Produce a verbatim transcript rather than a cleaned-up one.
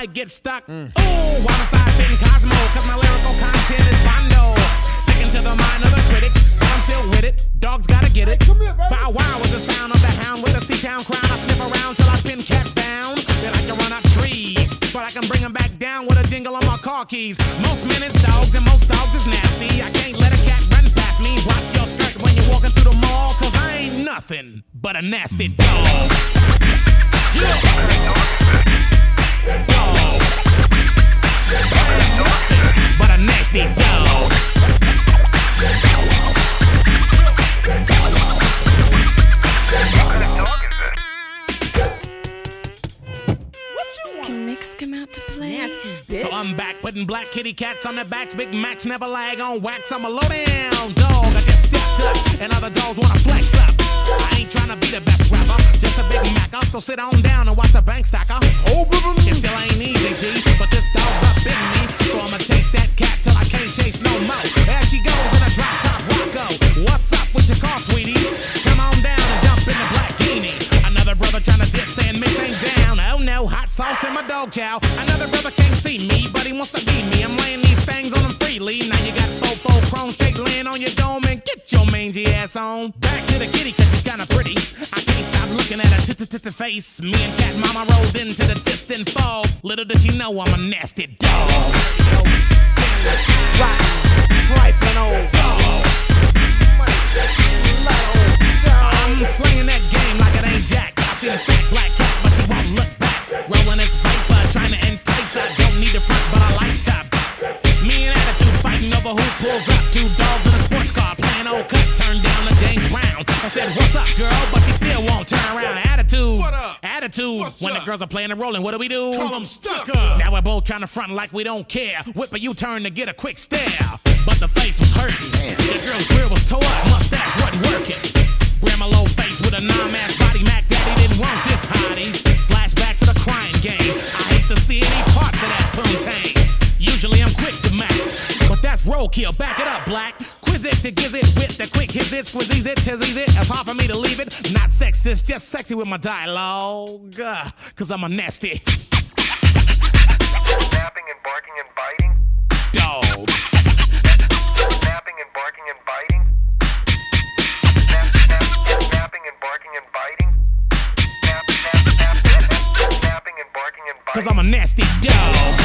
might get stuck. Mm. Ooh, I'm a style Cosmo, cause my lyrical content is bondo. Sticking to the mind of the critics, but I'm still with it. Dogs gotta get it. Hey, here, bow wow with the sound of the hound with the C-Town crown. I sniff around till I pin cats down. Then I can run up trees, but I can bring them back down with a jingle on my car keys. Most men is dogs and most dogs is nasty. I can't let a cat run past me. Watch your skirt when you're walking through the mall, cause I ain't nothing but a nasty dog. Yeah. Dog. But a nasty dog. Can Mix come out to play? Nasty, so I'm back putting black kitty cats on their backs. Big Macs never lag on wax. I'm a low down dog. I just stepped up, and other dogs wanna flex up. I ain't trying to be the best rapper, just a Big Mac. So sit on down and watch the bank stacker. Oh, it still ain't easy, G, but this dog's up in me, so I'ma chase that cat till I can't chase no more. There she goes in a drop top Rocco. What's up with your car, sweetie? Come on down and jump in the black guinea. Another brother trying to diss and mix ain't down. Oh no, hot sauce in my dog chow. Another brother can't see me, but he wants to be me. I'm laying these things on him freely. Now you got fofo chrome straight laying on your dome, and get your mangy ass on. Back to the kitty, cause she's kinda pretty. I can't stop looking at her t-t-t-t face. Me and Cat Mama rolled into the distant fog. Little did she know I'm a nasty dog. Striping old dog. I'm slinging that game like it ain't Jack. I see a stack black cat, but she won't look back. Rolling this vapor, trying to entice her. Don't need a front, but I like stop. Me and attitude fighting over who pulls up. Two dogs in a sports car playing old cuts. Turned down to James Brown. I said, what's up, girl? But you still won't turn around. Attitude. What up? Attitude. What's when up? The girls are playing and rolling, what do we do? Call them stuck up. Now we're both trying to front like we don't care. Whip a U-turn to get a quick stare. But the face was hurting. The girl's grill was tore up. Mustache wasn't working. Grandma low face with a non-mask body. Mac Daddy didn't want this hottie. Flashback to the crying game. I hate to see any parts of that poontang. Usually I'm quick to mac, but that's roadkill. Back it up, black. Quiz it to giz it with the quick hits it, squeeze it, tizzies it. It's hard for me to leave it. Not sexist, just sexy with my dialogue. Uh, Cause I'm a nasty Snapping and barking and biting. dog. Snapping and barking and biting. Snap, snap, snapping and barking and biting. Snap, snap, snap, snap, snapping and barking and biting. Cause I'm a nasty dog.